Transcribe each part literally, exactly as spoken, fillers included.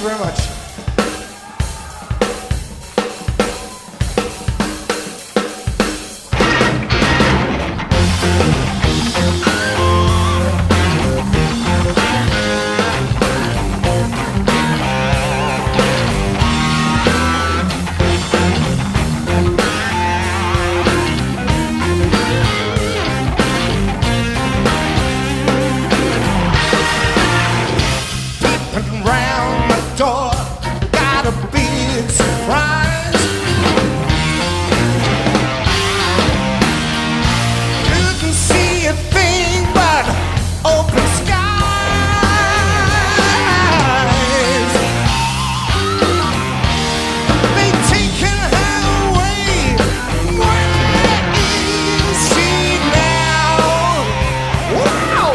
very much. Round my door, got a big surprise. Couldn't see a thing but open skies. They taken her away. Where is she now? Wow!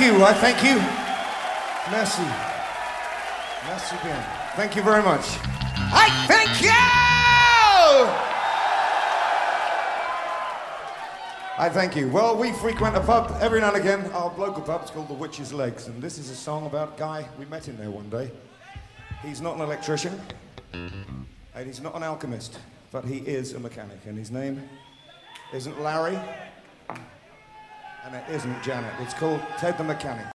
you, I thank you. Merci. Merci bien. Thank you very much. I thank you! I thank you. Well, we frequent a pub every now and again, our local pub. It's called the Witch's Legs, and this is a song about a guy, we met him there one day. He's not an electrician, and he's not an alchemist, but he is a mechanic, and his name isn't Larry, and it isn't Janet. It's called Ted the Mechanic.